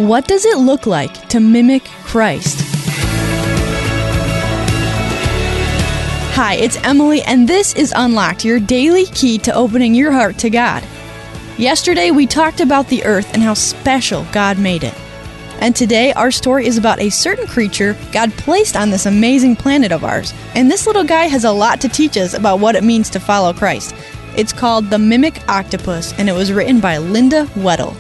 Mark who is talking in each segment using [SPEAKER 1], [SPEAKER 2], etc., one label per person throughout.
[SPEAKER 1] What does it look like to mimic Christ? Hi, it's Emily, and this is Unlocked, your daily key to opening your heart to God. Yesterday, we talked about the earth and how special God made it. And today, our story is about a certain creature God placed on this amazing planet of ours. And this little guy has a lot to teach us about what it means to follow Christ. It's called The Mimic Octopus, and it was written by Linda Weddle.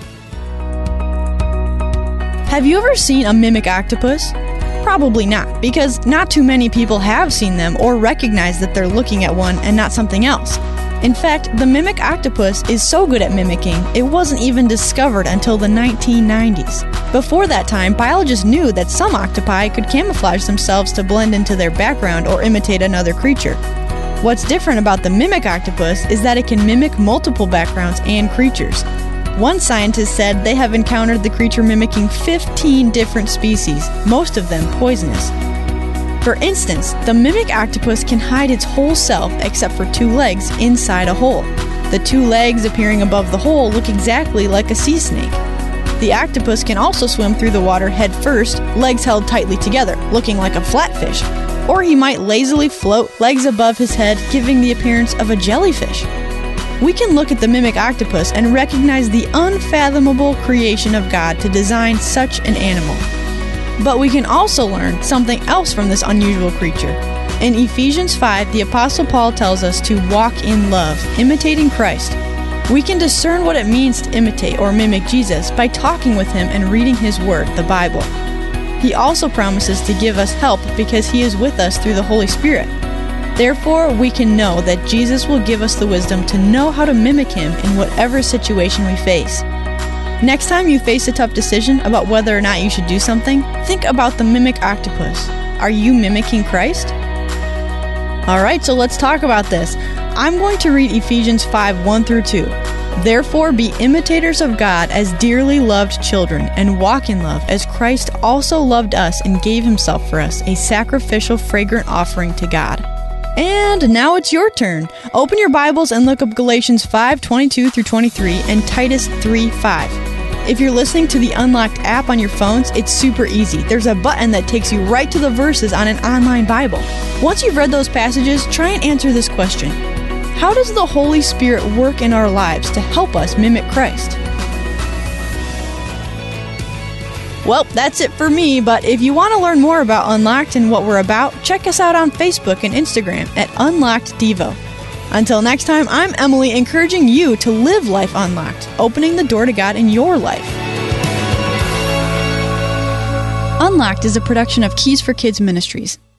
[SPEAKER 1] Have you ever seen a mimic octopus? Probably not, because not too many people have seen them or recognize that they're looking at one and not something else. In fact, the mimic octopus is so good at mimicking, it wasn't even discovered until the 1990s. Before that time, biologists knew that some octopi could camouflage themselves to blend into their background or imitate another creature. What's different about the mimic octopus is that it can mimic multiple backgrounds and creatures. One scientist said they have encountered the creature mimicking 15 different species, most of them poisonous. For instance, the mimic octopus can hide its whole self except for two legs inside a hole. The two legs appearing above the hole look exactly like a sea snake. The octopus can also swim through the water head first, legs held tightly together, looking like a flatfish. Or he might lazily float, legs above his head, giving the appearance of a jellyfish. We can look at the mimic octopus and recognize the unfathomable creation of God to design such an animal. But we can also learn something else from this unusual creature. In Ephesians 5, the Apostle Paul tells us to walk in love, imitating Christ. We can discern what it means to imitate or mimic Jesus by talking with him and reading his word, the Bible. He also promises to give us help because he is with us through the Holy Spirit. Therefore, we can know that Jesus will give us the wisdom to know how to mimic him in whatever situation we face. Next time you face a tough decision about whether or not you should do something, think about the mimic octopus. Are you mimicking Christ? Alright, so let's talk about this. I'm going to read Ephesians 5, 1 through 2. Therefore, be imitators of God as dearly loved children, and walk in love as Christ also loved us and gave himself for us, a sacrificial, fragrant offering to God. And now it's your turn. Open your Bibles and look up Galatians 5:22 through 23 and Titus 3:5. If you're listening to the Unlocked app on your phones, it's super easy. There's a button that takes you right to the verses on an online Bible. Once you've read those passages, try and answer this question. How does the Holy Spirit work in our lives to help us mimic Christ? Well, that's it for me, but if you want to learn more about Unlocked and what we're about, check us out on Facebook and Instagram at Unlocked Devo. Until next time, I'm Emily, encouraging you to live life unlocked, opening the door to God in your life. Unlocked is a production of Keys for Kids Ministries.